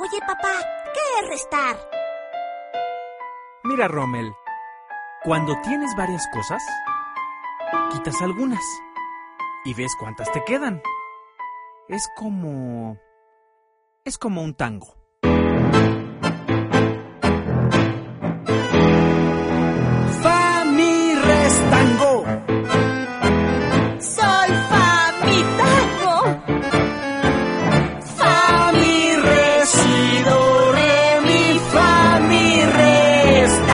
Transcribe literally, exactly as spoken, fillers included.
Oye, papá, ¿qué es restar? Mira, Rommel, cuando tienes varias cosas, quitas algunas y ves cuántas te quedan. Es como... es como un tango.